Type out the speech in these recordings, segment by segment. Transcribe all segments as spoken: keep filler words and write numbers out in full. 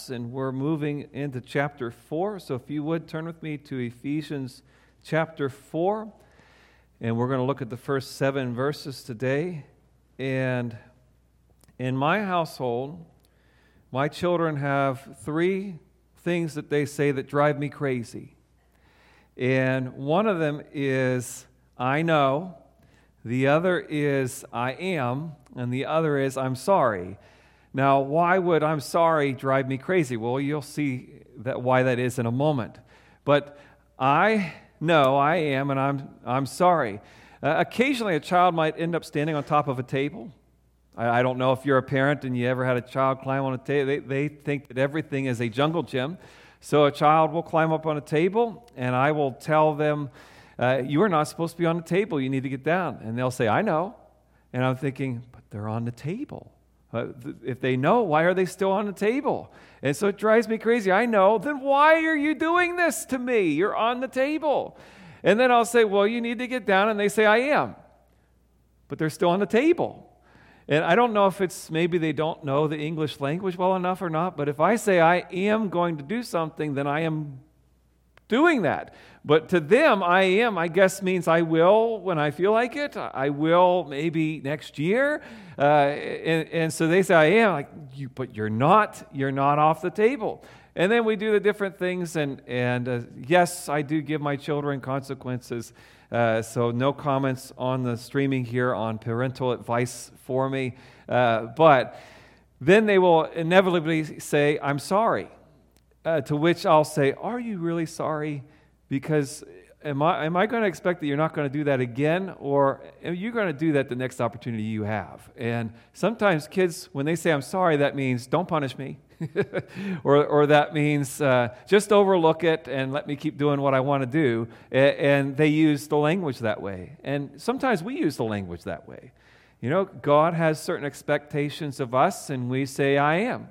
maps, and we're moving into chapter four. So if you would, turn with me to Ephesians chapter four. And we're going to look at the first seven verses today. And in my household, my children have three things that they say that drive me crazy. And one of them is, I know. The other is, I am. And the other is, I'm sorry. Now, why would I'm sorry drive me crazy? Well, you'll see that why that is in a moment. But I know, I am, and I'm I'm sorry. Uh, occasionally, a child might end up standing on top of a table. I, I don't know if you're a parent and you ever had a child climb on a table. They, they think that everything is a jungle gym. So a child will climb up on a table, and I will tell them, uh, you are not supposed to be on the table. You need to get down. And they'll say, I know. And I'm thinking, but they're on the table. Uh, th- if they know, why are they still on the table? And so it drives me crazy. I know. Then why are you doing this to me? You're on the table. And then I'll say, well, you need to get down. And they say, I am. But they're still on the table. And I don't know if it's maybe they don't know the English language well enough or not. But if I say I am going to do something, then I am doing that. But to them, I am, I guess, means I will when I feel like it. I will maybe next year. Uh, and, and so they say, I am. Like, you, but you're not. You're not off the table. And then we do the different things. And, and uh, yes, I do give my children consequences. Uh, so no comments on the streaming here on parental advice for me. Uh, but then they will inevitably say, I'm sorry. Uh, to which I'll say, are you really sorry? Because am I am I going to expect that you're not going to do that again, or are you going to do that the next opportunity you have? And sometimes kids, when they say I'm sorry, that means don't punish me, or or that means uh, just overlook it and let me keep doing what I want to do. And, and they use the language that way. And sometimes we use the language that way. You know, God has certain expectations of us, and we say I am.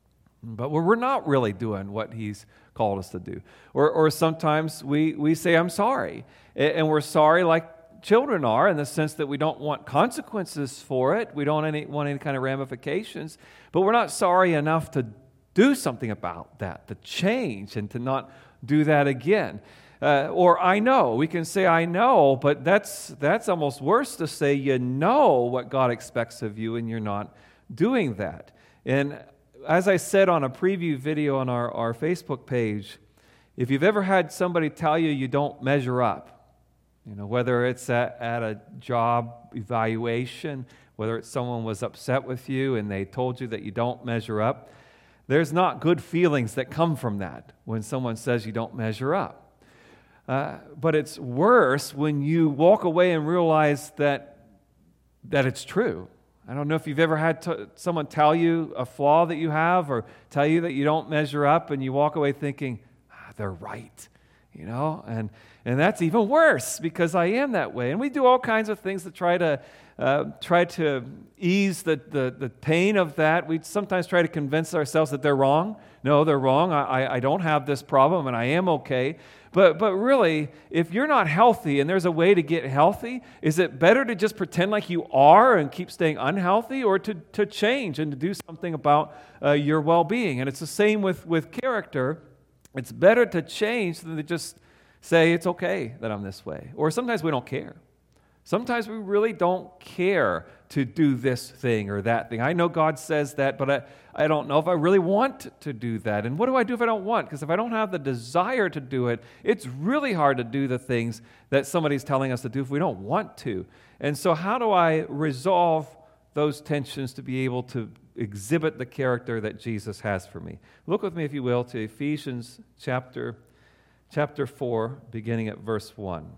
But we're not really doing what He's called us to do. Or or sometimes we, we say, I'm sorry. And we're sorry like children are in the sense that we don't want consequences for it. We don't any, want any kind of ramifications. But we're not sorry enough to do something about that, to change and to not do that again. Uh, or I know. We can say I know, but that's that's almost worse to say you know what God expects of you and you're not doing that. And as I said on a preview video on our, our Facebook page, if you've ever had somebody tell you you don't measure up, you know, whether it's at, at a job evaluation, whether it's someone was upset with you and they told you that you don't measure up, there's not good feelings that come from that when someone says you don't measure up. Uh, but it's worse when you walk away and realize that that it's true. I don't know if you've ever had t- someone tell you a flaw that you have or tell you that you don't measure up and you walk away thinking, ah, they're right, you know, and and that's even worse because I am that way. And we do all kinds of things to try to uh, try to ease the, the, the pain of that. We sometimes try to convince ourselves that they're wrong. No, they're wrong. I, I don't have this problem and I am okay. But but really, if you're not healthy and there's a way to get healthy, is it better to just pretend like you are and keep staying unhealthy, or to, to change and to do something about uh, your well-being? And it's the same with, with character. It's better to change than to just say it's okay that I'm this way. Or sometimes we don't care. Sometimes we really don't care to do this thing or that thing. I know God says that, but I, I don't know if I really want to do that. And what do I do if I don't want? Because if I don't have the desire to do it, it's really hard to do the things that somebody's telling us to do if we don't want to. And so how do I resolve those tensions to be able to exhibit the character that Jesus has for me? Look with me, if you will, to Ephesians chapter, chapter four, beginning at verse one.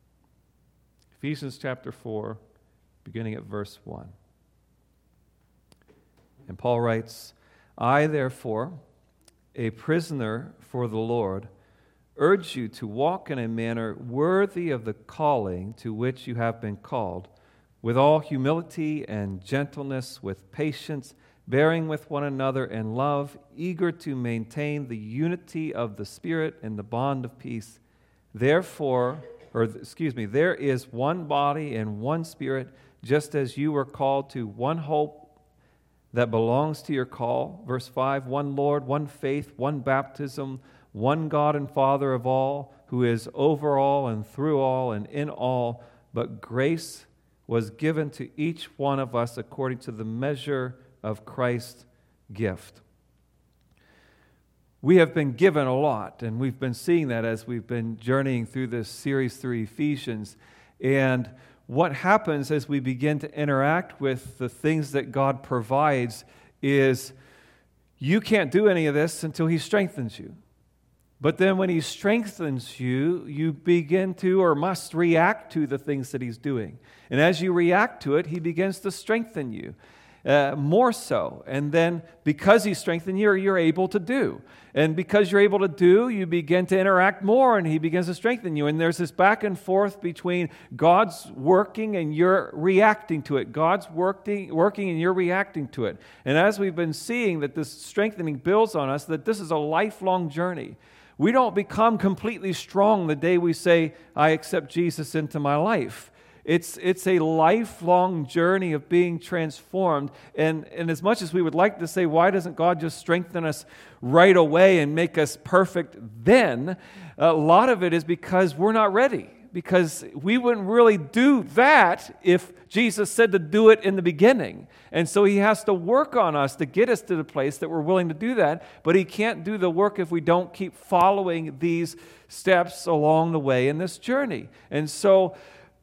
Ephesians chapter four, beginning at verse one. And Paul writes, I, therefore, a prisoner for the Lord, urge you to walk in a manner worthy of the calling to which you have been called, with all humility and gentleness, with patience, bearing with one another in love, eager to maintain the unity of the Spirit in the bond of peace. Therefore, or excuse me, there is one body and one Spirit, just as you were called to one hope that belongs to your call. Verse five, one Lord, one faith, one baptism, one God and Father of all, who is over all and through all and in all, but grace was given to each one of us according to the measure of Christ's gift. We have been given a lot, and we've been seeing that as we've been journeying through this series through Ephesians. And what happens as we begin to interact with the things that God provides is you can't do any of this until He strengthens you. But then when He strengthens you, you begin to or must react to the things that He's doing. And as you react to it, He begins to strengthen you. Uh, more so. And then because He strengthened you, you're able to do. And because you're able to do, you begin to interact more and He begins to strengthen you. And there's this back and forth between God's working and you're reacting to it. God's working, working and you're reacting to it. And as we've been seeing that this strengthening builds on us, that this is a lifelong journey. We don't become completely strong the day we say, I accept Jesus into my life. It's it's a lifelong journey of being transformed. And, and as much as we would like to say, why doesn't God just strengthen us right away and make us perfect then? A lot of it is because we're not ready. Because we wouldn't really do that if Jesus said to do it in the beginning. And so He has to work on us to get us to the place that we're willing to do that. But He can't do the work if we don't keep following these steps along the way in this journey. And so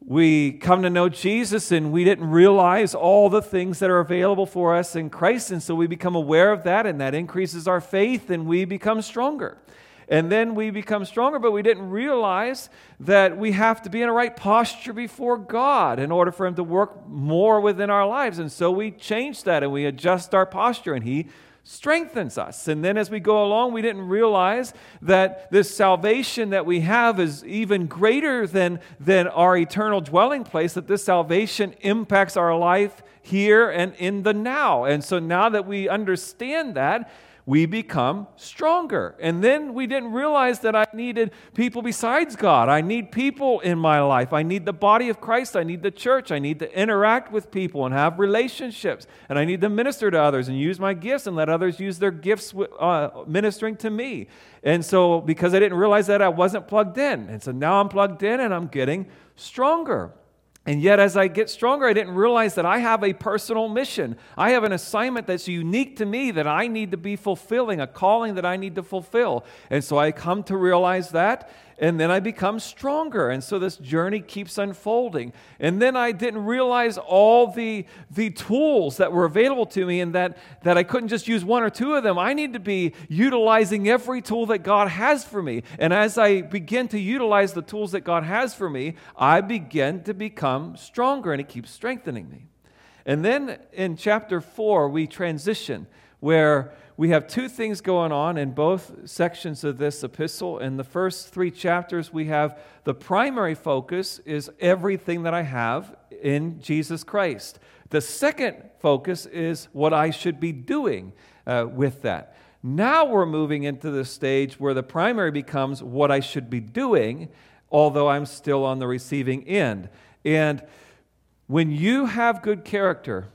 we come to know Jesus and we didn't realize all the things that are available for us in Christ. And so we become aware of that, and that increases our faith and we become stronger. And then we become stronger, but we didn't realize that we have to be in a right posture before God in order for Him to work more within our lives. And so we change that and we adjust our posture, and He strengthens us. And then as we go along, we didn't realize that this salvation that we have is even greater than, than our eternal dwelling place, that this salvation impacts our life here and in the now. And so now that we understand that, we become stronger. And then we didn't realize that I needed people besides God. I need people in my life. I need the body of Christ. I need the church. I need to interact with people and have relationships. And I need to minister to others and use my gifts and let others use their gifts uh, ministering to me. And so because I didn't realize that, I wasn't plugged in. And so now I'm plugged in and I'm getting stronger. And yet, as I get stronger, I didn't realize that I have a personal mission. I have an assignment that's unique to me that I need to be fulfilling, a calling that I need to fulfill. And so I come to realize that, and then I become stronger. And so this journey keeps unfolding. And then I didn't realize all the, the tools that were available to me, and that, that I couldn't just use one or two of them. I need to be utilizing every tool that God has for me. And as I begin to utilize the tools that God has for me, I begin to become stronger, and it keeps strengthening me. And then in chapter four, we transition where we have two things going on in both sections of this epistle. In the first three chapters, we have the primary focus is everything that I have in Jesus Christ. The second focus is what I should be doing uh, with that. Now we're moving into the stage where the primary becomes what I should be doing, although I'm still on the receiving end. And when you have good character,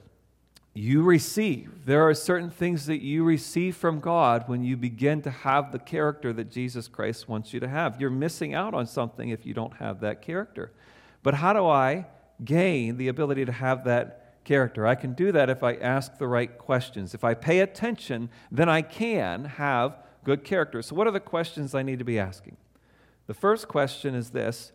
you receive. There are certain things that you receive from God when you begin to have the character that Jesus Christ wants you to have. You're missing out on something if you don't have that character. But how do I gain the ability to have that character? I can do that if I ask the right questions. If I pay attention, then I can have good character. So what are the questions I need to be asking? The first question is this: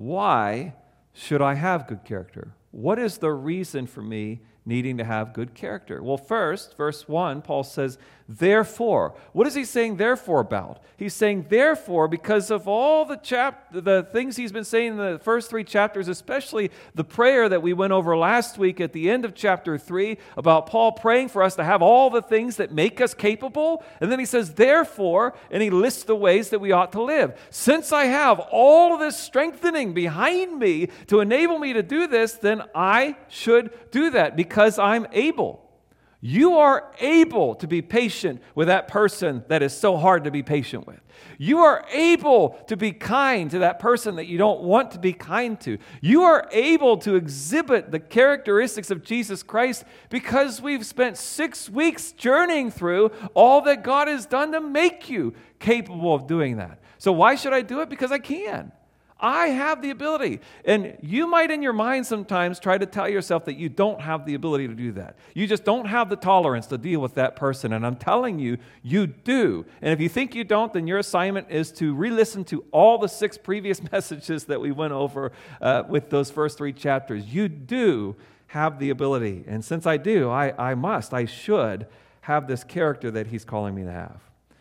why should I have good character? What is the reason for me needing to have good character? Well, first, verse one, Paul says, therefore. What is he saying therefore about? He's saying therefore because of all the chap- the things he's been saying in the first three chapters, especially the prayer that we went over last week at the end of chapter three about Paul praying for us to have all the things that make us capable. And then he says, therefore, and he lists the ways that we ought to live. Since I have all of this strengthening behind me to enable me to do this, then I should do that because I'm able. You are able to be patient with that person that is so hard to be patient with. You are able to be kind to that person that you don't want to be kind to. You are able to exhibit the characteristics of Jesus Christ because we've spent six weeks journeying through all that God has done to make you capable of doing that. So why should I do it? Because I can. I have the ability. And you might in your mind sometimes try to tell yourself that you don't have the ability to do that. You just don't have the tolerance to deal with that person. And I'm telling you, you do. And if you think you don't, then your assignment is to re-listen to all the six previous messages that we went over uh, with those first three chapters. You do have the ability. And since I do, I, I must, I should have this character that he's calling me to have.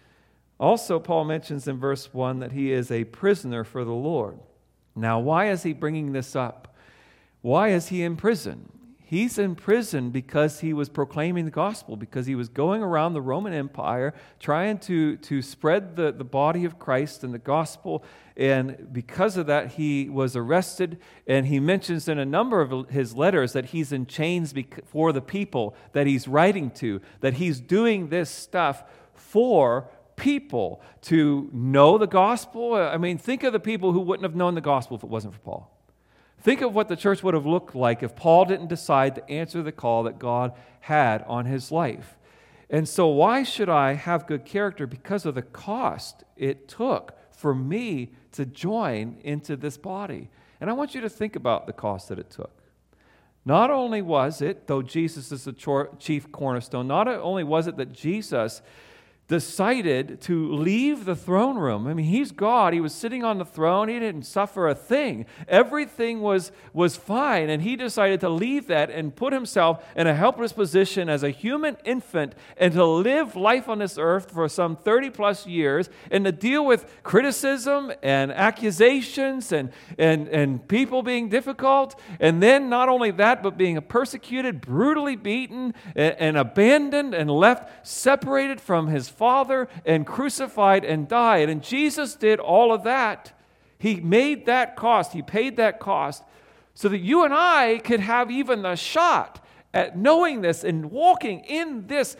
Also, Paul mentions in verse one that he is a prisoner for the Lord. Now, why is he bringing this up? Why is he in prison? He's in prison because he was proclaiming the gospel, because he was going around the Roman Empire trying to, to spread the, the body of Christ and the gospel. And because of that, he was arrested. And he mentions in a number of his letters that he's in chains for the people that he's writing to, that he's doing this stuff for people to know the gospel. I mean, think of the people who wouldn't have known the gospel if it wasn't for Paul. Think of what the church would have looked like if Paul didn't decide to answer the call that God had on his life. And so why should I have good character? Because of the cost it took for me to join into this body. And I want you to think about the cost that it took. Not only was it, though Jesus is the chief cornerstone, not only was it that Jesus decided to leave the throne room. I mean, he's God. He was sitting on the throne. He didn't suffer a thing. Everything was, was fine, and he decided to leave that and put himself in a helpless position as a human infant and to live life on this earth for some thirty plus years and to deal with criticism and accusations and, and, and people being difficult. And then not only that, but being persecuted, brutally beaten, and, and abandoned and left separated from his Father and crucified and died. And Jesus did all of that. He made that cost. He paid that cost so that you and I could have even the shot at knowing this and walking in this,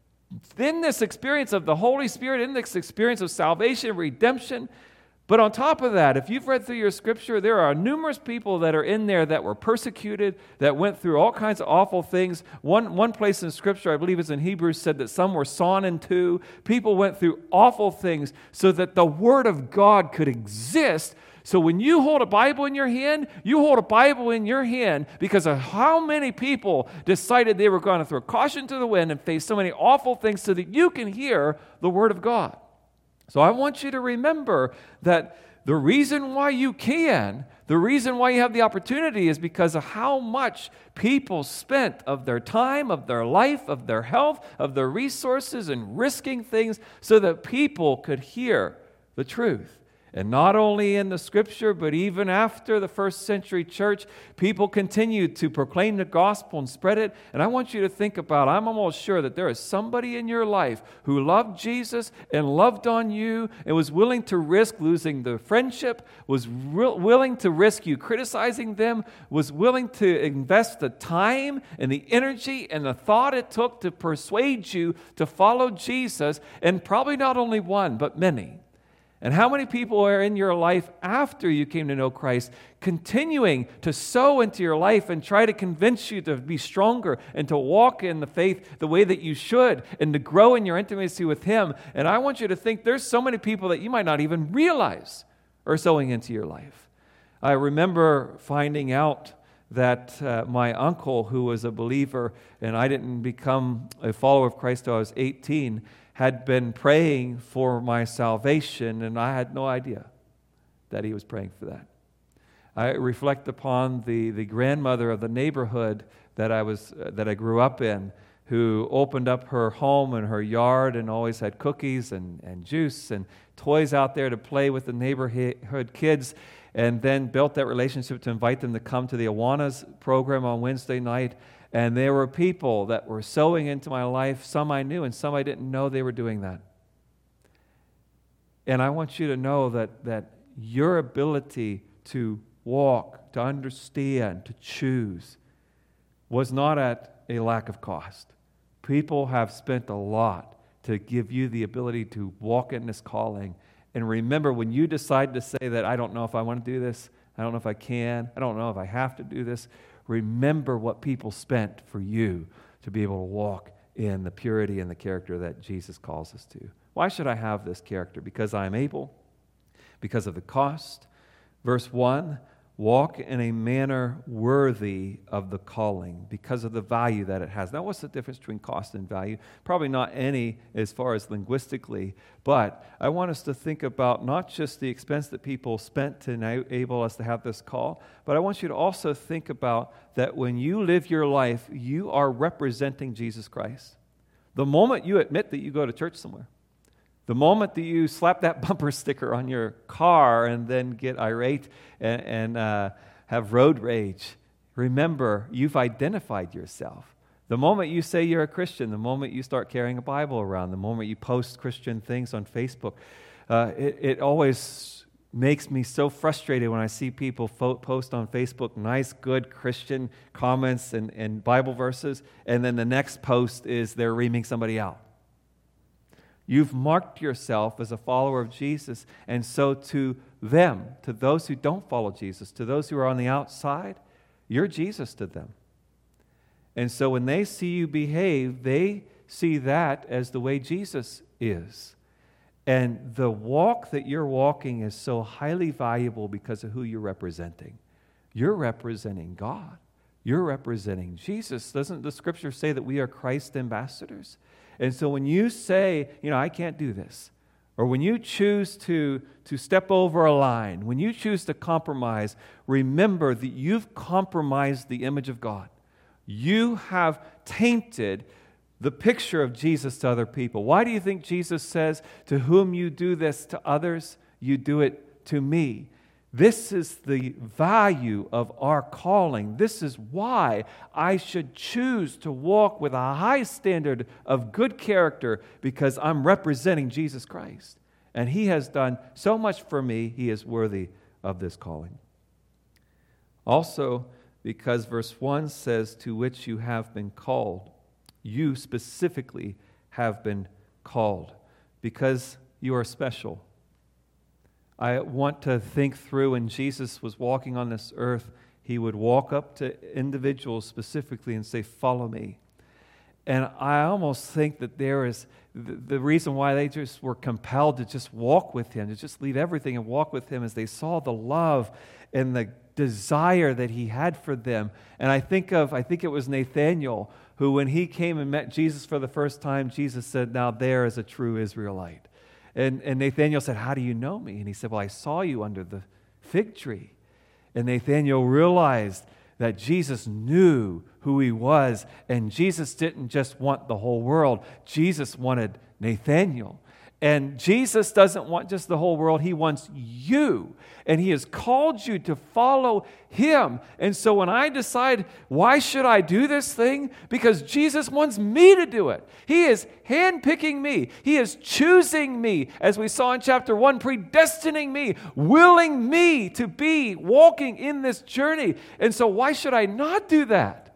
in this experience of the Holy Spirit, in this experience of salvation, redemption. But on top of that, if you've read through your scripture, there are numerous people that are in there that were persecuted, that went through all kinds of awful things. One, one place in scripture, I believe it's in Hebrews, said that some were sawn in two. People went through awful things so that the Word of God could exist. So when you hold a Bible in your hand, you hold a Bible in your hand because of how many people decided they were going to throw caution to the wind and face so many awful things so that you can hear the Word of God. So I want you to remember that the reason why you can, the reason why you have the opportunity is because of how much people spent of their time, of their life, of their health, of their resources, and risking things so that people could hear the truth. And not only in the scripture, but even after the first century church, people continued to proclaim the gospel and spread it. And I want you to think about, I'm almost sure that there is somebody in your life who loved Jesus and loved on you and was willing to risk losing the friendship, was re- willing to risk you criticizing them, was willing to invest the time and the energy and the thought it took to persuade you to follow Jesus, and probably not only one, but many. And how many people are in your life after you came to know Christ, continuing to sow into your life and try to convince you to be stronger and to walk in the faith the way that you should and to grow in your intimacy with Him? And I want you to think there's so many people that you might not even realize are sowing into your life. I remember finding out that uh, my uncle, who was a believer, and I didn't become a follower of Christ until I was eighteen, had been praying for my salvation, and I had no idea that he was praying for that. I reflect upon the, the grandmother of the neighborhood that I was uh, that I grew up in, who opened up her home and her yard and always had cookies and, and juice and toys out there to play with the neighborhood kids, and then built that relationship to invite them to come to the Awanas program on Wednesday night. And there were people that were sowing into my life, some I knew and some I didn't know they were doing that. And I want you to know that, that your ability to walk, to understand, to choose was not at a lack of cost. People have spent a lot to give you the ability to walk in this calling. And remember, when you decide to say that, I don't know if I want to do this, I don't know if I can, I don't know if I have to do this, remember what people spent for you to be able to walk in the purity and the character that Jesus calls us to. Why should I have this character? Because I am able, because of the cost. Verse one, walk in a manner worthy of the calling because of the value that it has. Now, what's the difference between cost and value? Probably not any as far as linguistically, but I want us to think about not just the expense that people spent to enable us to have this call, but I want you to also think about that when you live your life, you are representing Jesus Christ. The moment you admit that you go to church somewhere, the moment that you slap that bumper sticker on your car and then get irate and, and uh, have road rage, remember, you've identified yourself. The moment you say you're a Christian, the moment you start carrying a Bible around, the moment you post Christian things on Facebook, uh, it, it always makes me so frustrated when I see people fo- post on Facebook nice, good Christian comments and, and Bible verses, and then the next post is they're reaming somebody out. You've marked yourself as a follower of Jesus, and so to them, to those who don't follow Jesus, to those who are on the outside, you're Jesus to them. And so when they see you behave, they see that as the way Jesus is. And the walk that you're walking is so highly valuable because of who you're representing. You're representing God. You're representing Jesus. Doesn't the Scripture say that we are Christ's ambassadors? And so when you say, you know, I can't do this, or when you choose to, to step over a line, when you choose to compromise, remember that you've compromised the image of God. You have tainted the picture of Jesus to other people. Why do you think Jesus says, to whom you do this to others, you do it to me? This is the value of our calling. This is why I should choose to walk with a high standard of good character, because I'm representing Jesus Christ. And He has done so much for me, He is worthy of this calling. Also, because verse one says, to which you have been called. You specifically have been called because you are special. I want to think through when Jesus was walking on this earth, He would walk up to individuals specifically and say, follow me. And I almost think that there is the, the reason why they just were compelled to just walk with Him, to just leave everything and walk with Him, is they saw the love and the desire that He had for them. And I think of, I think it was Nathanael, who when he came and met Jesus for the first time, Jesus said, now there is a true Israelite. And, and Nathanael said, how do you know me? And he said, well, I saw you under the fig tree. And Nathanael realized that Jesus knew who he was, and Jesus didn't just want the whole world. Jesus wanted Nathanael. And Jesus doesn't want just the whole world. He wants you. And He has called you to follow Him. And so when I decide, why should I do this thing? Because Jesus wants me to do it. He is handpicking me. He is choosing me, as we saw in chapter one, predestining me, willing me to be walking in this journey. And so why should I not do that?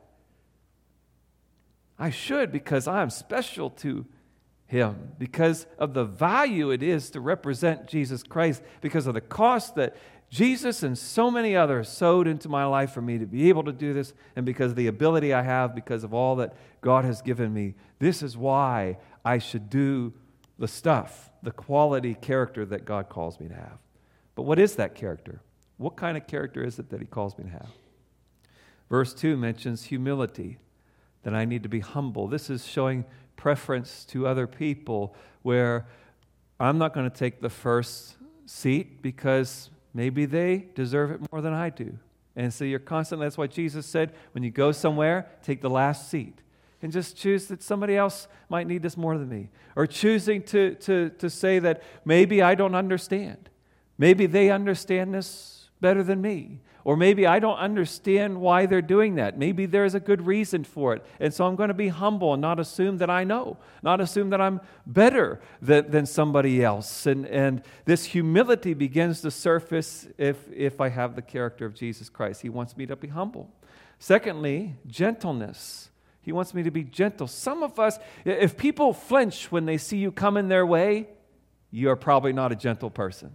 I should, because I am special to Him, because of the value it is to represent Jesus Christ, because of the cost that Jesus and so many others sowed into my life for me to be able to do this, and because of the ability I have, because of all that God has given me. This is why I should do the stuff, the quality character that God calls me to have. But what is that character? What kind of character is it that He calls me to have? Verse two mentions humility, that I need to be humble. This is showing preference to other people, where I'm not going to take the first seat because maybe they deserve it more than I do. And so you're constantly, that's why Jesus said, when you go somewhere, take the last seat. And just choose that somebody else might need this more than me. Or choosing to, to, to say that maybe I don't understand. Maybe they understand this better than me. Or maybe I don't understand why they're doing that. Maybe there's a good reason for it. And so I'm going to be humble and not assume that I know, not assume that I'm better than, than somebody else. And, and this humility begins to surface if, if I have the character of Jesus Christ. He wants me to be humble. Secondly, gentleness. He wants me to be gentle. Some of us, if people flinch when they see you coming their way, you're probably not a gentle person.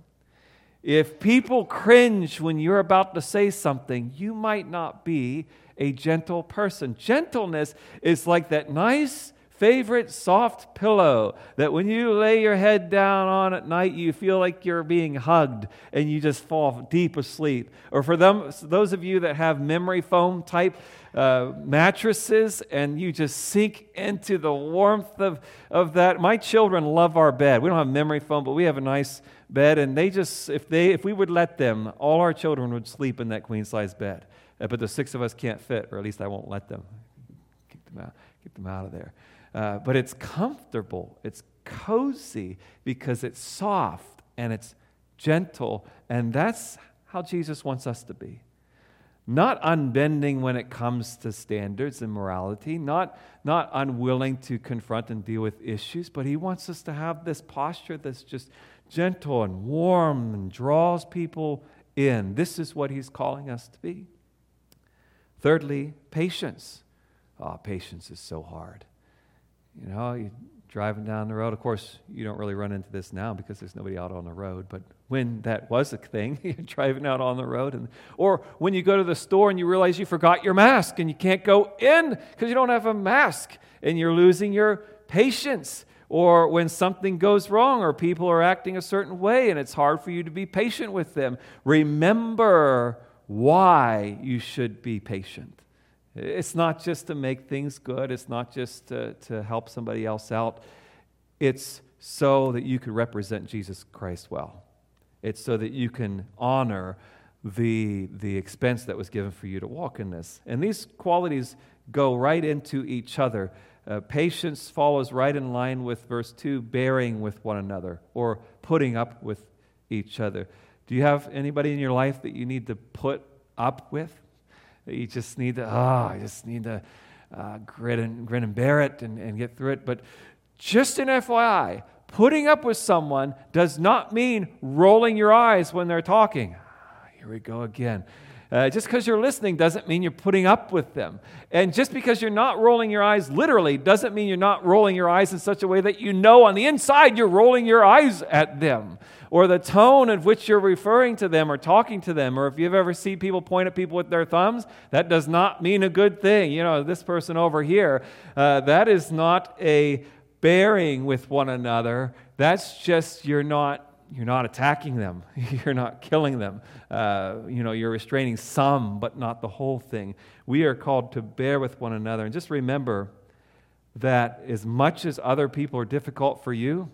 If people cringe when you're about to say something, you might not be a gentle person. Gentleness is like that nice, favorite soft pillow that when you lay your head down on at night, you feel like you're being hugged and you just fall deep asleep. Or for them, those of you that have memory foam type uh, mattresses and you just sink into the warmth of, of that. My children love our bed. We don't have memory foam, but we have a nice bed, and they just, if they, if we would let them, all our children would sleep in that queen-size bed. Uh, but the six of us can't fit, or at least I won't let them. Keep them out, keep them out of there. Uh, but it's comfortable, it's cozy, because it's soft and it's gentle, and that's how Jesus wants us to be. Not unbending when it comes to standards and morality, not, not unwilling to confront and deal with issues, but he wants us to have this posture that's just gentle and warm and draws people in. This is what he's calling us to be. Thirdly, patience. Oh, patience is so hard. You know, you're driving down the road. Of course, you don't really run into this now because there's nobody out on the road. But when that was a thing, you're driving out on the road. And, or when you go to the store and you realize you forgot your mask and you can't go in because you don't have a mask and you're losing your patience. Or when something goes wrong or people are acting a certain way and it's hard for you to be patient with them. Remember why you should be patient. It's not just to make things good. It's not just to, to help somebody else out. It's so that you can represent Jesus Christ well. It's so that you can honor the, the expense that was given for you to walk in this. And these qualities go right into each other. Uh, patience follows right in line with verse two, bearing with one another or putting up with each other. Do you have anybody in your life that you need to put up with? That you just need to, oh, I just need to uh, grin, and, grin and bear it and, and get through it. But just an F Y I, putting up with someone does not mean rolling your eyes when they're talking. Here we go again. Uh, just because you're listening doesn't mean you're putting up with them. And just because you're not rolling your eyes literally doesn't mean you're not rolling your eyes in such a way that you know on the inside you're rolling your eyes at them. Or the tone at which you're referring to them or talking to them. Or if you've ever seen people point at people with their thumbs, that does not mean a good thing. You know, this person over here, uh, that is not a bearing with one another. That's just you're not You're not attacking them. You're not killing them. Uh, you know, you're restraining some, but not the whole thing. We are called to bear with one another. And just remember that as much as other people are difficult for you,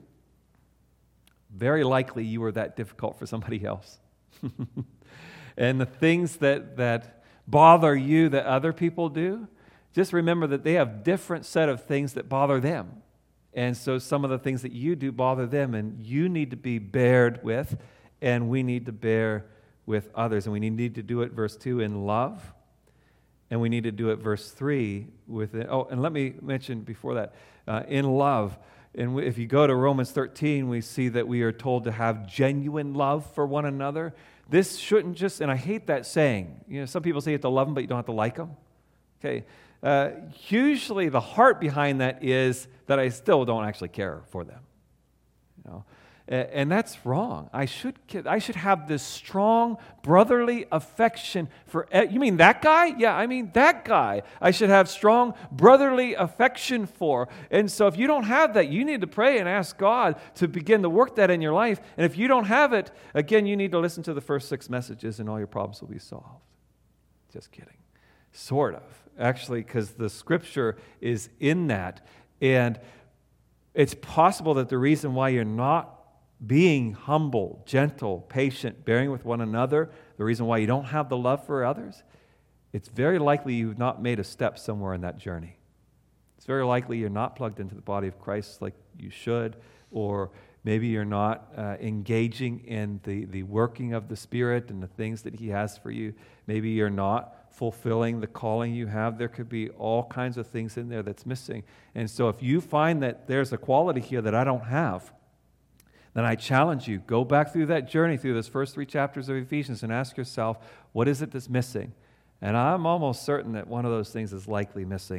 very likely you are that difficult for somebody else. And the things that, that bother you that other people do, just remember that they have different set of things that bother them. And so some of the things that you do bother them, and you need to be bared with, and we need to bear with others. And we need to do it, verse two, in love. And we need to do it, verse three, with it. Oh, and let me mention before that, uh, in love. And if you go to Romans thirteen, we see that we are told to have genuine love for one another. This shouldn't just, and I hate that saying. You know, some people say you have to love them, but you don't have to like them. Okay. Uh, usually the heart behind that is that I still don't actually care for them. You know, and, and that's wrong. I should I should have this strong brotherly affection for. You mean that guy? Yeah, I mean that guy. I should have strong brotherly affection for. And so if you don't have that, you need to pray and ask God to begin to work that in your life. And if you don't have it, again, you need to listen to the first six messages, and all your problems will be solved. Just kidding. Sort of. Actually, because the Scripture is in that. And it's possible that the reason why you're not being humble, gentle, patient, bearing with one another, the reason why you don't have the love for others, it's very likely you've not made a step somewhere in that journey. It's very likely you're not plugged into the body of Christ like you should, or maybe you're not uh, engaging in the, the working of the Spirit and the things that He has for you. Maybe you're not fulfilling the calling you have. There could be all kinds of things in there that's missing. And so if you find that there's a quality here that I don't have, then I challenge you, go back through that journey, through those first three chapters of Ephesians, and ask yourself, what is it that's missing? And I'm almost certain that one of those things is likely missing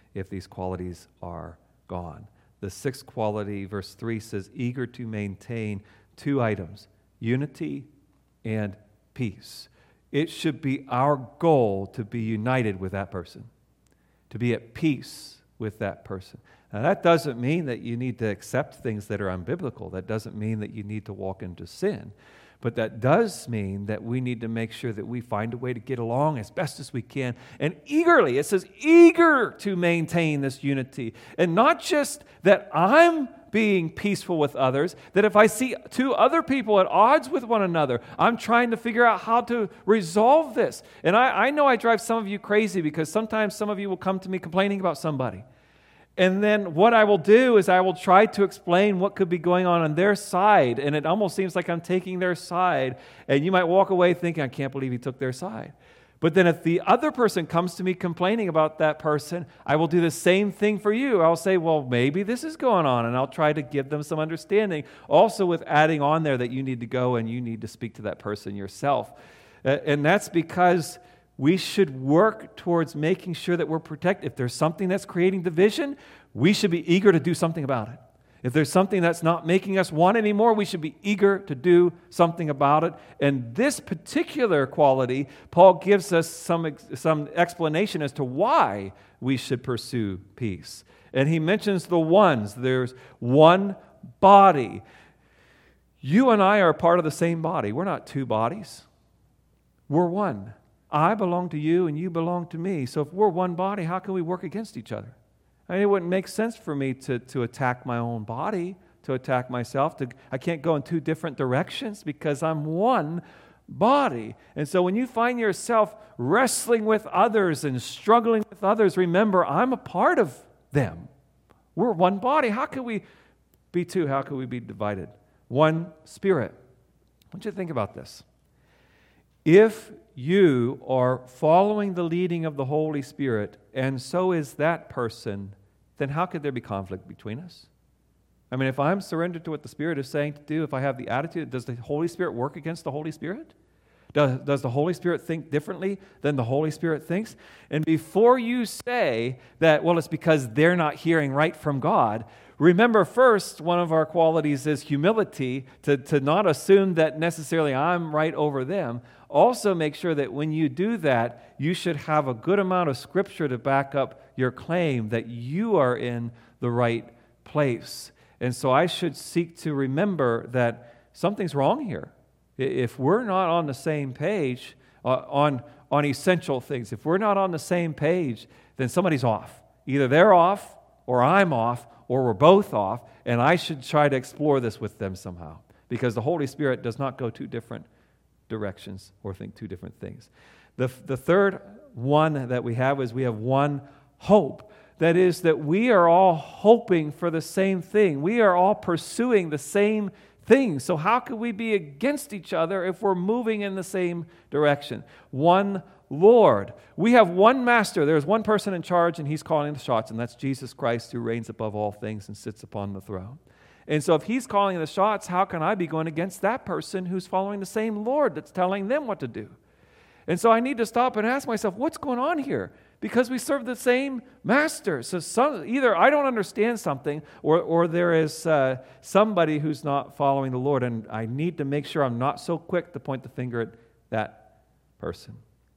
if these qualities are gone. The sixth quality, verse three says, eager to maintain two items, unity and peace. It should be our goal to be united with that person, to be at peace with that person. Now, that doesn't mean that you need to accept things that are unbiblical. That doesn't mean that you need to walk into sin. But that does mean that we need to make sure that we find a way to get along as best as we can. And eagerly, it says eager to maintain this unity. And not just that I'm being peaceful with others, that if I see two other people at odds with one another, I'm trying to figure out how to resolve this. And I, I know I drive some of you crazy because sometimes some of you will come to me complaining about somebody. And then what I will do is I will try to explain what could be going on on their side. And it almost seems like I'm taking their side. And you might walk away thinking, I can't believe he took their side. But then if the other person comes to me complaining about that person, I will do the same thing for you. I'll say, well, maybe this is going on. And I'll try to give them some understanding. Also with adding on there that you need to go and you need to speak to that person yourself. Uh, and that's because we should work towards making sure that we're protected. If there's something that's creating division, we should be eager to do something about it. If there's something that's not making us one anymore, we should be eager to do something about it. And this particular quality, Paul gives us some, some explanation as to why we should pursue peace. And he mentions the ones. There's one body. You and I are part of the same body. We're not two bodies. We're one. I belong to you and you belong to me. So if we're one body, how can we work against each other? I mean, it wouldn't make sense for me to, to attack my own body, to attack myself. To, I can't go in two different directions because I'm one body. And so when you find yourself wrestling with others and struggling with others, remember, I'm a part of them. We're one body. How can we be two? How can we be divided? One spirit. I want you to think about this. If you are following the leading of the Holy Spirit, and so is that person, then how could there be conflict between us? I mean, if I'm surrendered to what the Spirit is saying to do, if I have the attitude, does the Holy Spirit work against the Holy Spirit? Does, does the Holy Spirit think differently than the Holy Spirit thinks? And before you say that, well, it's because they're not hearing right from God, remember first, one of our qualities is humility, to, to not assume that necessarily I'm right over them. Also make sure that when you do that, you should have a good amount of Scripture to back up your claim that you are in the right place. And so I should seek to remember that something's wrong here. If we're not on the same page uh, on, on essential things, if we're not on the same page, then somebody's off. Either they're off, or I'm off, or we're both off, and I should try to explore this with them somehow. Because the Holy Spirit does not go two different directions or think two different things. The, the third one that we have is we have one hope. That is that we are all hoping for the same thing. We are all pursuing the same thing. So how could we be against each other if we're moving in the same direction? One Lord. We have one master. There's one person in charge, and he's calling the shots, and that's Jesus Christ, who reigns above all things and sits upon the throne. And so if he's calling the shots, how can I be going against that person who's following the same Lord that's telling them what to do? And so I need to stop and ask myself, what's going on here? Because we serve the same master. So some, either I don't understand something, or, or there is uh, somebody who's not following the Lord, and I need to make sure I'm not so quick to point the finger at that person.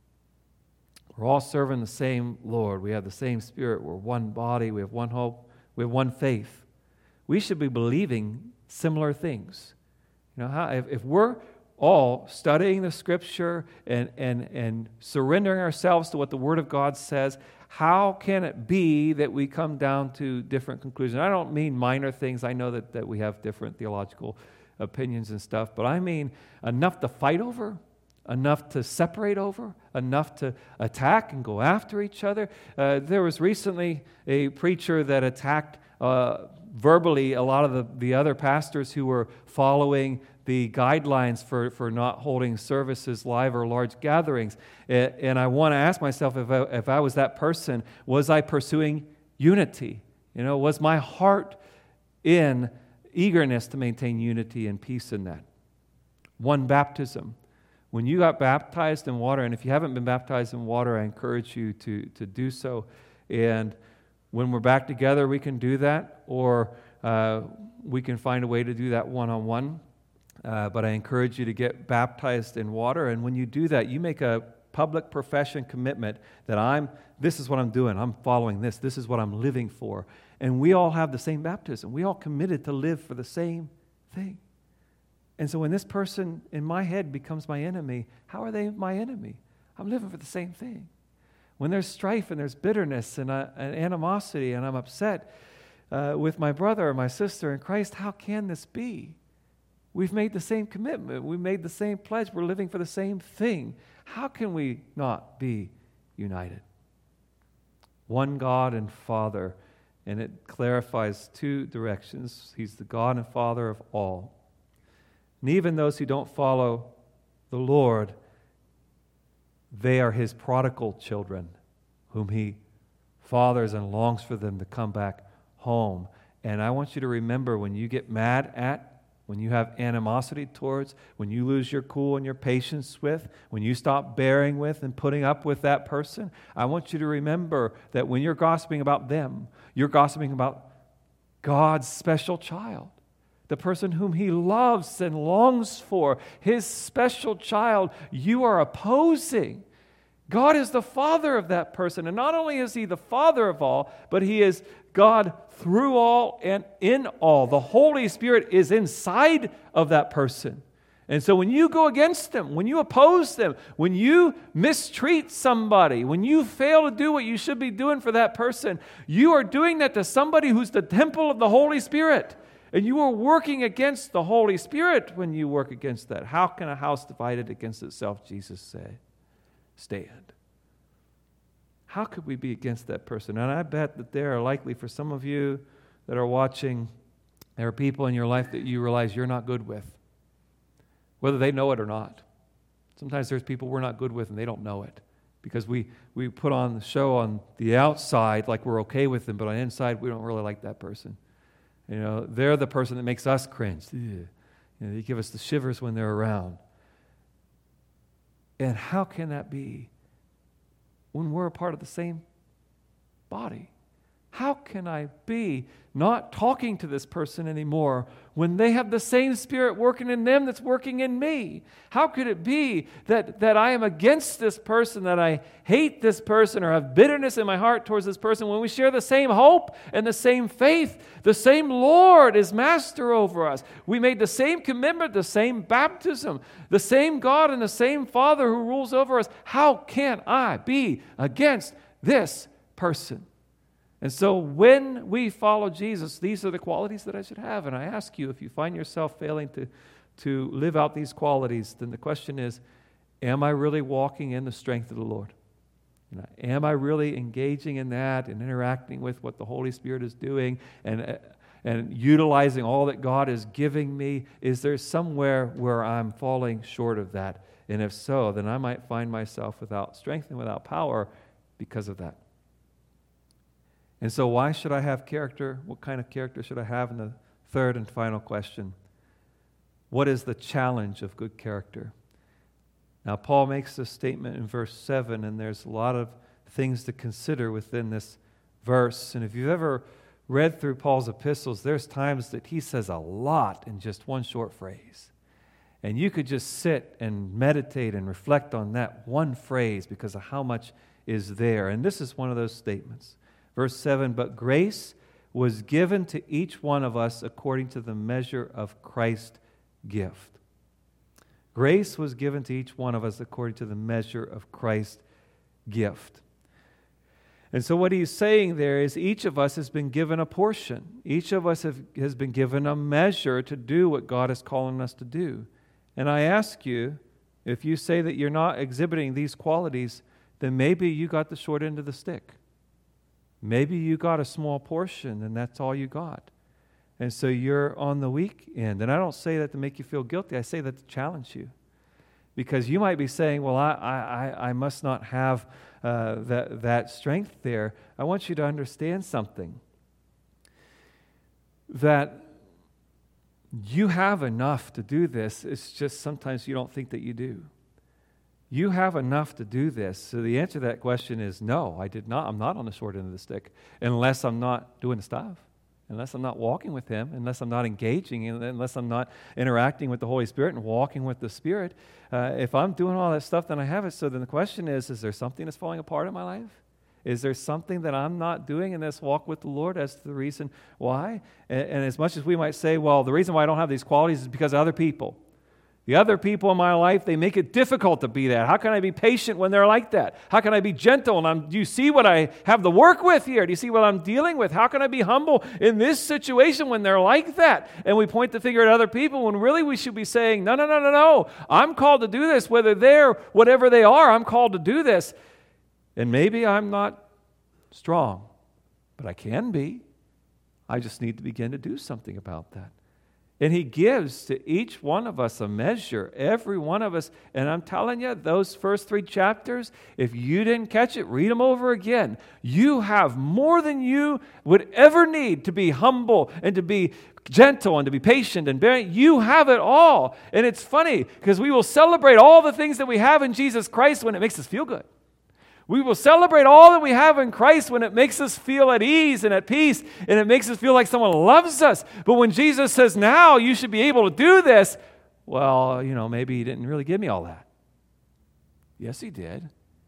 We're all serving the same Lord. We have the same Spirit. We're one body. We have one hope. We have one faith. We should be believing similar things. You know, how, if, if we're all studying the Scripture and, and, and surrendering ourselves to what the Word of God says, how can it be that we come down to different conclusions? I don't mean minor things. I know that, that we have different theological opinions and stuff, but I mean enough to fight over, enough to separate over, enough to attack and go after each other. Uh, there was recently a preacher that attacked uh, verbally a lot of the, the other pastors who were following the guidelines for, for not holding services live or large gatherings. And, and I want to ask myself, if I, if I was that person, was I pursuing unity? You know, was my heart in eagerness to maintain unity and peace in that? One baptism. When you got baptized in water, and if you haven't been baptized in water, I encourage you to, to do so. And when we're back together, we can do that, or uh, we can find a way to do that one-on-one. Uh, but I encourage you to get baptized in water, and when you do that, you make a public profession commitment that I'm, this is what I'm doing, I'm following this, this is what I'm living for. And we all have the same baptism. We all committed to live for the same thing. And so when this person in my head becomes my enemy, how are they my enemy? I'm living for the same thing. When there's strife and there's bitterness and, uh, and animosity and I'm upset uh, with my brother or my sister in Christ, how can this be? We've made the same commitment. We made the same pledge. We're living for the same thing. How can we not be united? One God and Father, and it clarifies two directions. He's the God and Father of all. And even those who don't follow the Lord, they are His prodigal children, whom He fathers and longs for them to come back home. And I want you to remember, when you get mad at, when you have animosity towards, when you lose your cool and your patience with, when you stop bearing with and putting up with that person, I want you to remember that when you're gossiping about them, you're gossiping about God's special child, the person whom He loves and longs for, His special child. You are opposing. God is the Father of that person. And not only is He the Father of all, but He is God through all and in all. The Holy Spirit is inside of that person. And so when you go against them, when you oppose them, when you mistreat somebody, when you fail to do what you should be doing for that person, you are doing that to somebody who's the temple of the Holy Spirit. And you are working against the Holy Spirit when you work against that. How can a house divided against itself, Jesus said, stand? How could we be against that person? And I bet that there are likely, for some of you that are watching, there are people in your life that you realize you're not good with, whether they know it or not. Sometimes there's people we're not good with and they don't know it, because we, we put on the show on the outside like we're okay with them, but on the inside we don't really like that person. You know, they're the person that makes us cringe. You know, they give us the shivers when they're around. And how can that be when we're a part of the same body? How can I be not talking to this person anymore when they have the same Spirit working in them that's working in me? How could it be that, that I am against this person, that I hate this person or have bitterness in my heart towards this person when we share the same hope and the same faith? The same Lord is master over us. We made the same commitment, the same baptism, the same God and the same Father who rules over us. How can I be against this person? And so when we follow Jesus, these are the qualities that I should have. And I ask you, if you find yourself failing to, to live out these qualities, then the question is, am I really walking in the strength of the Lord? You know, am I really engaging in that and interacting with what the Holy Spirit is doing and, and utilizing all that God is giving me? Is there somewhere where I'm falling short of that? And if so, then I might find myself without strength and without power because of that. And so why should I have character? What kind of character should I have? And the third and final question, what is the challenge of good character? Now, Paul makes this statement in verse seven, and there's a lot of things to consider within this verse. And if you've ever read through Paul's epistles, there's times that he says a lot in just one short phrase. And you could just sit and meditate and reflect on that one phrase because of how much is there. And this is one of those statements. Verse seven, but grace was given to each one of us according to the measure of Christ's gift. Grace was given to each one of us according to the measure of Christ's gift. And so what he's saying there is each of us has been given a portion. Each of us have, has been given a measure to do what God is calling us to do. And I ask you, if you say that you're not exhibiting these qualities, then maybe you got the short end of the stick. Maybe you got a small portion and that's all you got. And so you're on the weak end. And I don't say that to make you feel guilty. I say that to challenge you. Because you might be saying, well, I I, I must not have uh, that, that strength there. I want you to understand something. That you have enough to do this. It's just sometimes you don't think that you do. you have enough to do this? So the answer to that question is no, I did not. I'm not on the short end of the stick unless I'm not doing the stuff, unless I'm not walking with Him, unless I'm not engaging, unless I'm not interacting with the Holy Spirit and walking with the Spirit. Uh, if I'm doing all that stuff, then I have it. So then the question is, is there something that's falling apart in my life? Is there something that I'm not doing in this walk with the Lord as to the reason why? And, and as much as we might say, well, the reason why I don't have these qualities is because of other people. The other people in my life, they make it difficult to be that. How can I be patient when they're like that? How can I be gentle? And I'm, do you see what I have to work with here? Do you see what I'm dealing with? How can I be humble in this situation when they're like that? And we point the finger at other people when really we should be saying, no, no, no, no, no. I'm called to do this. Whether they're whatever they are, I'm called to do this. And maybe I'm not strong, but I can be. I just need to begin to do something about that. And He gives to each one of us a measure, every one of us. And I'm telling you, those first three chapters, if you didn't catch it, read them over again. You have more than you would ever need to be humble and to be gentle and to be patient and bearing. You have it all. And it's funny because we will celebrate all the things that we have in Jesus Christ when it makes us feel good. We will celebrate all that we have in Christ when it makes us feel at ease and at peace, and it makes us feel like someone loves us. But when Jesus says, now you should be able to do this, well, you know, maybe He didn't really give me all that. Yes, He did.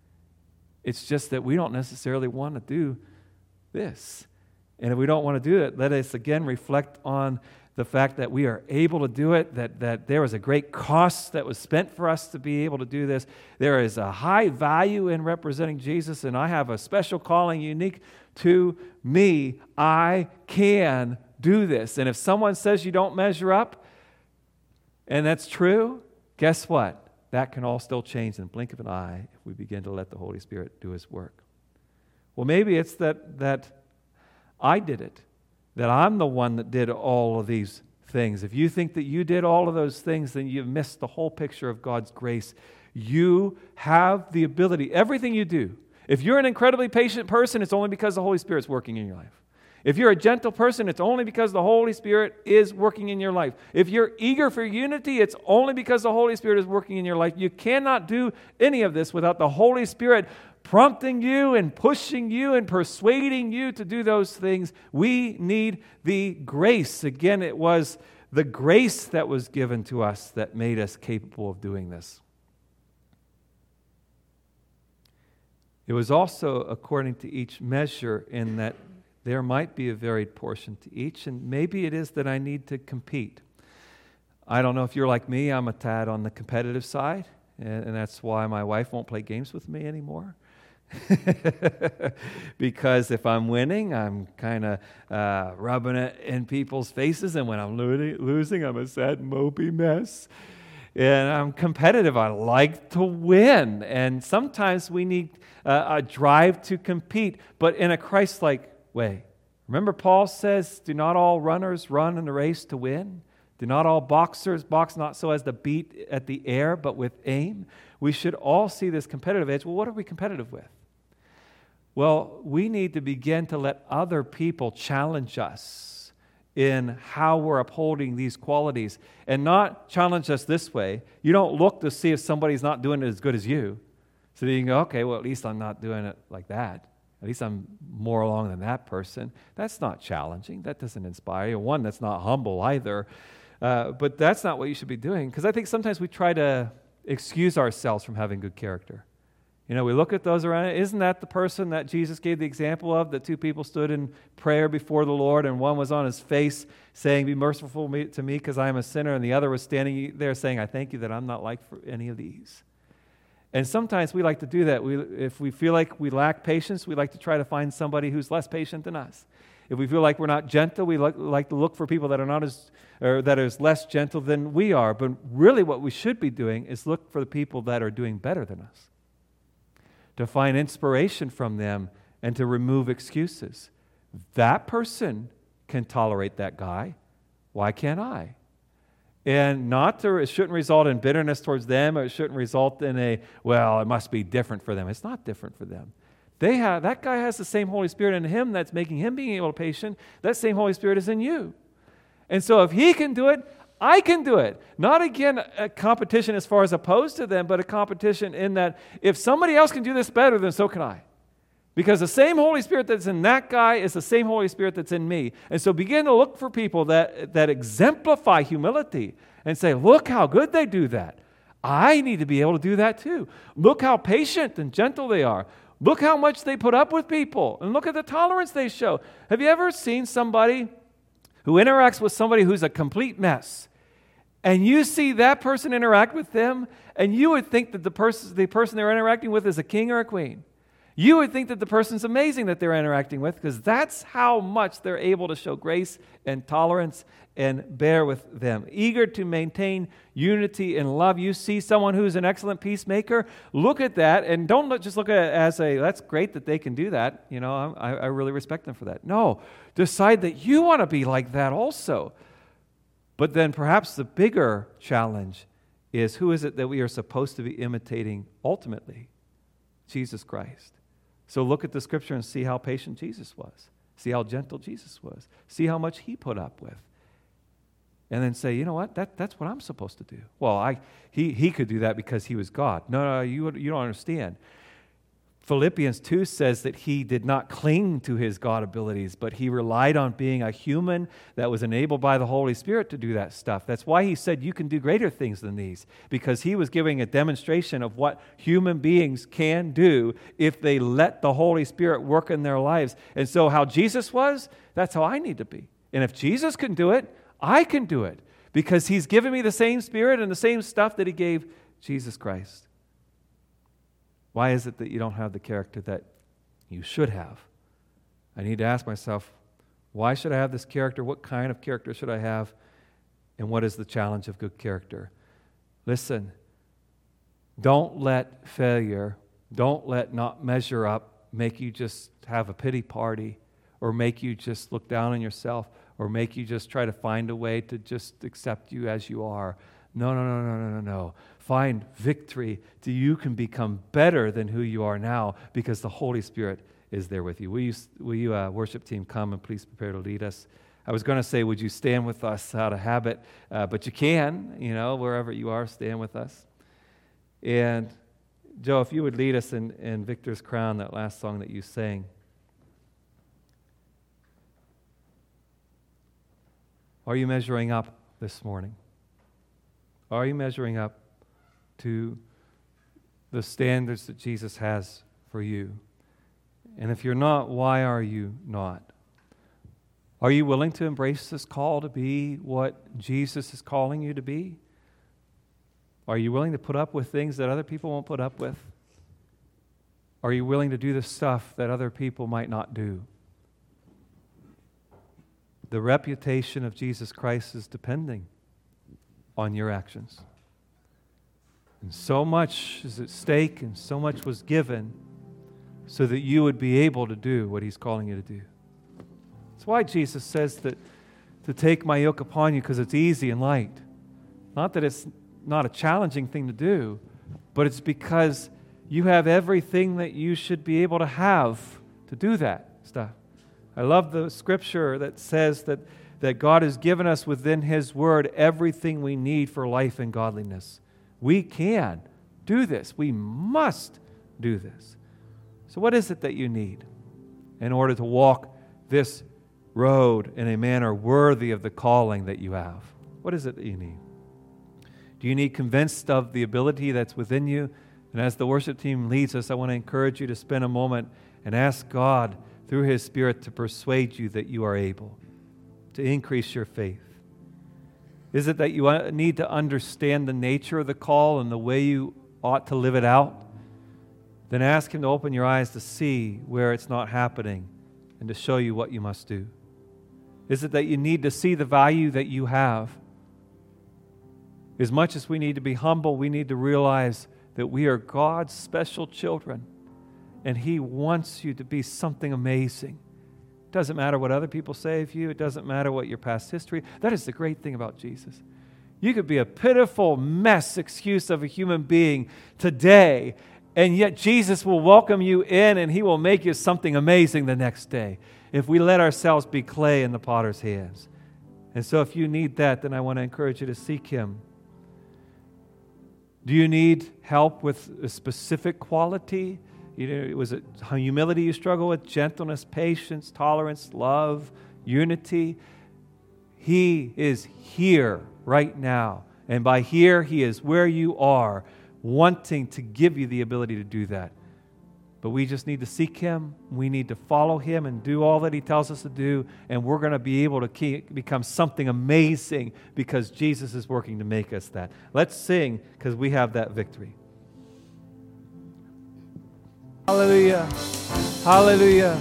It's just that we don't necessarily want to do this. And if we don't want to do it, let us again reflect on the fact that we are able to do it, that, that there was a great cost that was spent for us to be able to do this. There is a high value in representing Jesus, and I have a special calling unique to me. I can do this. And if someone says you don't measure up, and that's true, guess what? That can all still change in the blink of an eye if we begin to let the Holy Spirit do His work. Well, maybe it's that that I did it. That I'm the one that did all of these things. If you think that you did all of those things, then you've missed the whole picture of God's grace. You have the ability, everything you do. If you're an incredibly patient person, it's only because the Holy Spirit's working in your life. If you're a gentle person, it's only because the Holy Spirit is working in your life. If you're eager for unity, it's only because the Holy Spirit is working in your life. You cannot do any of this without the Holy Spirit prompting you and pushing you and persuading you to do those things. We need the grace. Again, it was the grace that was given to us that made us capable of doing this. It was also according to each measure, in that there might be a varied portion to each, and maybe it is that I need to compete. I don't know if you're like me. I'm a tad on the competitive side, and, and that's why my wife won't play games with me anymore. Because if I'm winning, I'm kind of uh, rubbing it in people's faces, and when I'm lo- losing, I'm a sad, mopey mess. And I'm competitive. I like to win, and sometimes we need uh, a drive to compete, but in a Christ-like way. Remember, Paul says, "Do not all runners run in the race to win? Do not all boxers box not so as to beat at the air, but with aim?" We should all see this competitive edge. Well, what are we competitive with? Well, we need to begin to let other people challenge us in how we're upholding these qualities, and not challenge us this way. You don't look to see if somebody's not doing it as good as you. So you can go, okay, well, at least I'm not doing it like that. At least I'm more along than that person. That's not challenging. That doesn't inspire you. One, that's not humble either. Uh, but that's not what you should be doing, because I think sometimes we try to excuse ourselves from having good character. You know, we look at those around it. Isn't that the person that Jesus gave the example of, that two people stood in prayer before the Lord, and one was on his face saying, "Be merciful to me because I am a sinner," and the other was standing there saying, "I thank you that I'm not like any of these." And sometimes we like to do that. We, if we feel like we lack patience, we like to try to find somebody who's less patient than us. If we feel like we're not gentle, we like, like to look for people that are not as, or that are less gentle than we are. But really what we should be doing is look for the people that are doing better than us, to find inspiration from them and to remove excuses. That person can tolerate that guy. Why can't I? And not to, it shouldn't result in bitterness towards them, or it shouldn't result in a, well, it must be different for them. It's not different for them. They have, that guy has the same Holy Spirit in him that's making him being able to patient. That same Holy Spirit is in you. And so if he can do it, I can do it. Not, again, a competition as far as opposed to them, but a competition in that if somebody else can do this better, then so can I. Because the same Holy Spirit that's in that guy is the same Holy Spirit that's in me. And so begin to look for people that, that exemplify humility and say, look how good they do that. I need to be able to do that too. Look how patient and gentle they are. Look how much they put up with people. And look at the tolerance they show. Have you ever seen somebody who interacts with somebody who's a complete mess, and you see that person interact with them, and you would think that the person, the person they're interacting with is a king or a queen? You would think that the person's amazing that they're interacting with, because that's how much they're able to show grace and tolerance and bear with them. Eager to maintain unity and love. You see someone who's an excellent peacemaker, look at that, and don't look, just look at it as a, that's great that they can do that. You know, I, I really respect them for that. No, decide that you want to be like that also. But then perhaps the bigger challenge is, who is it that we are supposed to be imitating ultimately? Jesus Christ. So look at the scripture and see how patient Jesus was. See how gentle Jesus was. See how much he put up with. And then say, you know what, that, that's what I'm supposed to do. Well, I he he could do that because he was God. No, no, you, you don't understand. Philippians two says that he did not cling to his God abilities, but he relied on being a human that was enabled by the Holy Spirit to do that stuff. That's why he said you can do greater things than these, because he was giving a demonstration of what human beings can do if they let the Holy Spirit work in their lives. And so how Jesus was, that's how I need to be. And if Jesus can do it, I can do it, because he's given me the same Spirit and the same stuff that he gave Jesus Christ. Why is it that you don't have the character that you should have? I need to ask myself, why should I have this character? What kind of character should I have? And what is the challenge of good character? Listen, don't let failure, don't let not measure up make you just have a pity party, or make you just look down on yourself, or make you just try to find a way to just accept you as you are. No, no, no, no, no, no, no. Find victory so you can become better than who you are now, because the Holy Spirit is there with you. Will you, will you uh, worship team, come and please prepare to lead us? I was going to say, would you stand with us out of habit? Uh, but you can, you know, wherever you are, stand with us. And Joe, if you would lead us in, in Victor's Crown, that last song that you sang. Are you measuring up this morning? Are you measuring up to the standards that Jesus has for you? And if you're not, why are you not? Are you willing to embrace this call to be what Jesus is calling you to be? Are you willing to put up with things that other people won't put up with? Are you willing to do the stuff that other people might not do? The reputation of Jesus Christ is depending on your actions. And so much is at stake, and so much was given so that you would be able to do what he's calling you to do. That's why Jesus says that to take my yoke upon you, because it's easy and light. Not that it's not a challenging thing to do, but it's because you have everything that you should be able to have to do that stuff. I love the scripture that says that, that God has given us within his word everything we need for life and godliness. We can do this. We must do this. So what is it that you need in order to walk this road in a manner worthy of the calling that you have? What is it that you need? Do you need convinced of the ability that's within you? And as the worship team leads us, I want to encourage you to spend a moment and ask God through his Spirit to persuade you that you are able to increase your faith. Is it that you need to understand the nature of the call and the way you ought to live it out? Then ask him to open your eyes to see where it's not happening and to show you what you must do. Is it that you need to see the value that you have? As much as we need to be humble, we need to realize that we are God's special children, and he wants you to be something amazing. It doesn't matter what other people say of you. It doesn't matter what your past history. That is the great thing about Jesus. You could be a pitiful mess excuse of a human being today, and yet Jesus will welcome you in, and he will make you something amazing the next day if we let ourselves be clay in the potter's hands And so if you need that, then I want to encourage you to seek Him. Do you need help with a specific quality? You know, was it humility you struggle with? Gentleness, patience, tolerance, love, unity? He is here right now. And by here, He is where you are, wanting to give you the ability to do that. But we just need to seek Him. We need to follow Him and do all that He tells us to do. And we're going to be able to keep, become something amazing because Jesus is working to make us that. Let's sing because we have that victory. Hallelujah. Hallelujah.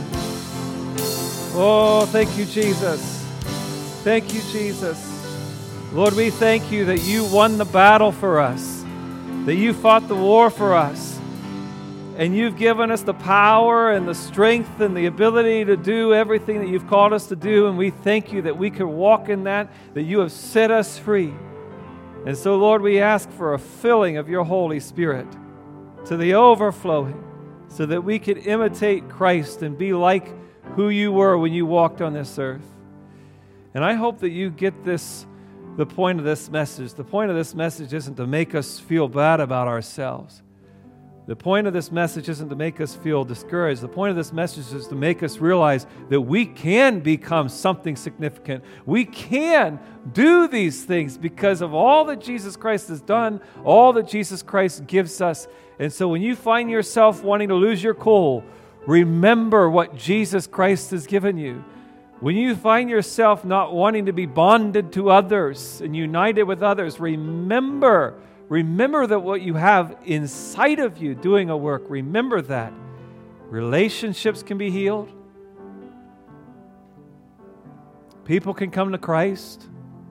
Oh, thank you, Jesus. Thank you, Jesus. Lord, we thank you that you won the battle for us, that you fought the war for us. And you've given us the power and the strength and the ability to do everything that you've called us to do. And we thank you that we can walk in that, that you have set us free. And so, Lord, we ask for a filling of your Holy Spirit to the overflowing so that we can imitate Christ and be like who you were when you walked on this earth. And I hope that you get this, the point of this message. The point of this message isn't to make us feel bad about ourselves. The point of this message isn't to make us feel discouraged. The point of this message is to make us realize that we can become something significant. We can do these things because of all that Jesus Christ has done, all that Jesus Christ gives us. And so when you find yourself wanting to lose your cool, remember what Jesus Christ has given you. When you find yourself not wanting to be bonded to others and united with others, remember Remember that what you have inside of you doing a work, remember that. Relationships can be healed. People can come to Christ.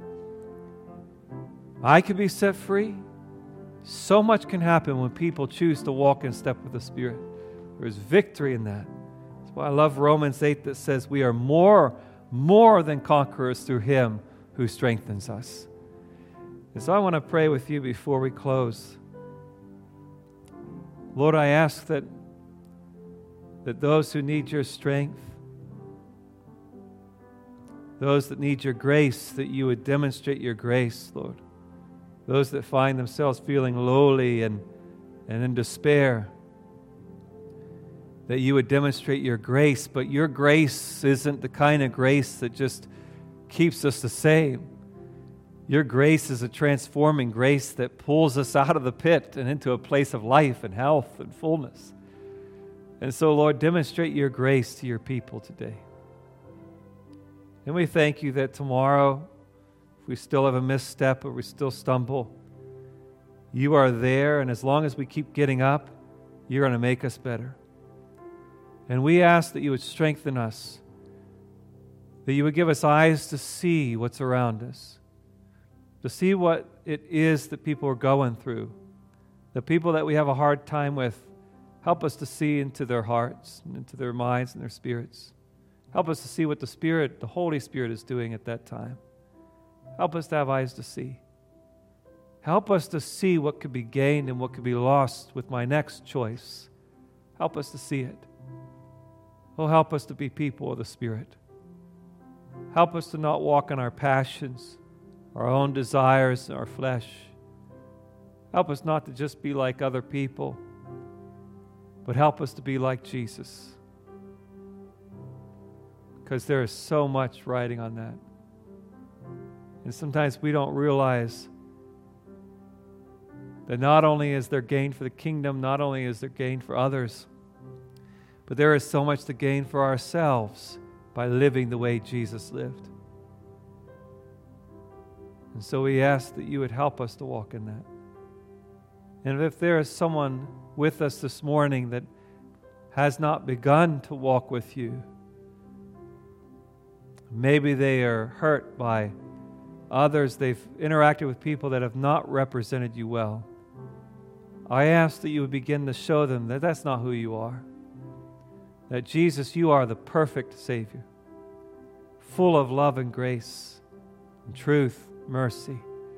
I can be set free. So much can happen when people choose to walk in step with the Spirit. There's victory in that. That's why I love Romans eight that says we are more, more than conquerors through Him who strengthens us. And so I want to pray with you before we close. Lord, I ask that, that those who need your strength, those that need your grace, that you would demonstrate your grace, Lord. Those that find themselves feeling lowly and, and in despair, that you would demonstrate your grace. But your grace isn't the kind of grace that just keeps us the same. Your grace is a transforming grace that pulls us out of the pit and into a place of life and health and fullness. And so, Lord, demonstrate your grace to your people today. And we thank you that tomorrow, if we still have a misstep or we still stumble, you are there, and as long as we keep getting up, you're going to make us better. And we ask that you would strengthen us, that you would give us eyes to see what's around us, to see what it is that people are going through. The people that we have a hard time with, help us to see into their hearts and into their minds and their spirits. Help us to see what the Spirit, the Holy Spirit, is doing at that time. Help us to have eyes to see. Help us to see what could be gained and what could be lost with my next choice. Help us to see it. Oh, help us to be people of the Spirit. Help us to not walk in our passions, our own desires, our flesh. Help us not to just be like other people, but help us to be like Jesus. Because there is so much riding on that. And sometimes we don't realize that not only is there gain for the kingdom, not only is there gain for others, but there is so much to gain for ourselves by living the way Jesus lived. And so we ask that you would help us to walk in that. And if there is someone with us this morning that has not begun to walk with you, maybe they are hurt by others, they've interacted with people that have not represented you well, I ask that you would begin to show them that that's not who you are. That Jesus, you are the perfect Savior, full of love and grace and truth, mercy.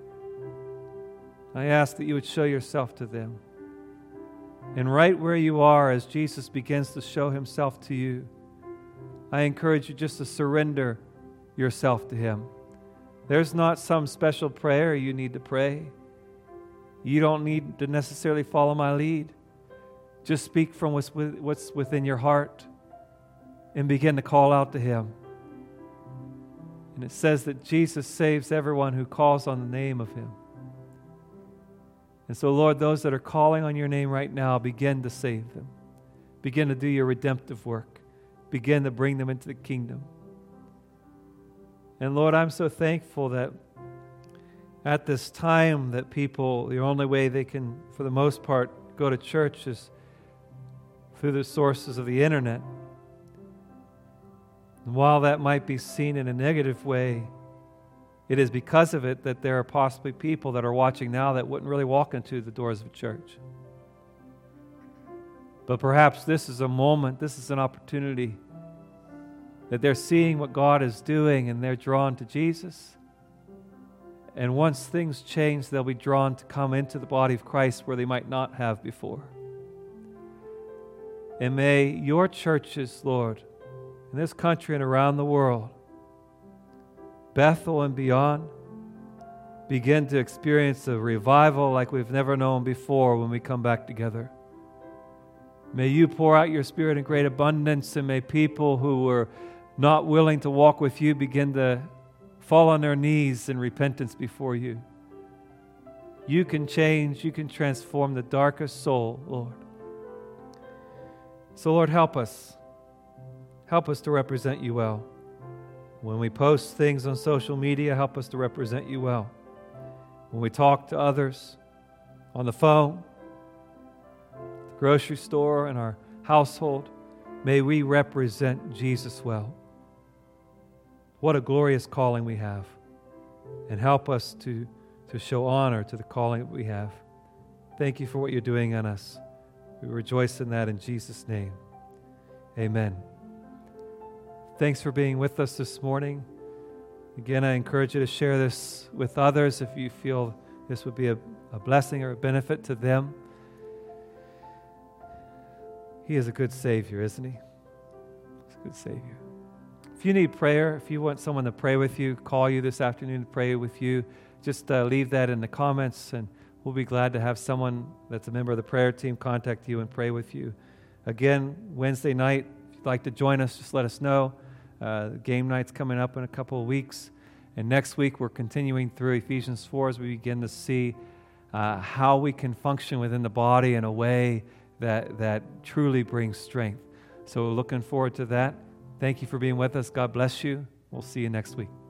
I ask that you would show yourself to them. And right where you are, as Jesus begins to show himself to you, I encourage you just to surrender yourself to him. There's not some special prayer you need to pray. You don't need to necessarily follow my lead. Just speak from what's, with, what's within your heart and begin to call out to Him. And it says that Jesus saves everyone who calls on the name of Him. And so, Lord, those that are calling on your name right now, begin to save them. Begin to do your redemptive work. Begin to bring them into the kingdom. And Lord, I'm so thankful that at this time that people, the only way they can, for the most part, go to church is through the sources of the internet. And while that might be seen in a negative way, it is because of it that there are possibly people that are watching now that wouldn't really walk into the doors of a church. But perhaps this is a moment, this is an opportunity that they're seeing what God is doing and they're drawn to Jesus. And once things change, they'll be drawn to come into the body of Christ where they might not have before. And may your churches, Lord, in this country and around the world, Bethel and beyond, begin to experience a revival like we've never known before when we come back together. May you pour out your Spirit in great abundance, and may people who were not willing to walk with you begin to fall on their knees in repentance before you. You can change, you can transform the darkest soul, Lord. So, Lord, help us. Help us to represent you well. When we post things on social media, help us to represent you well. When we talk to others on the phone, the grocery store, in our household, may we represent Jesus well. What a glorious calling we have. And help us to, to show honor to the calling that we have. Thank you for what you're doing on us. We rejoice in that in Jesus' name. Amen. Thanks for being with us this morning. Again, I encourage you to share this with others if you feel this would be a, a blessing or a benefit to them. He is a good Savior, isn't He? He's a good Savior. If you need prayer, if you want someone to pray with you, call you this afternoon to pray with you, just uh, leave that in the comments, and we'll be glad to have someone that's a member of the prayer team contact you and pray with you. Again, Wednesday night, if you'd like to join us, just let us know. Uh, game night's coming up in a couple of weeks. And next week, we're continuing through Ephesians four as we begin to see uh, how we can function within the body in a way that, that truly brings strength. So we're looking forward to that. Thank you for being with us. God bless you. We'll see you next week.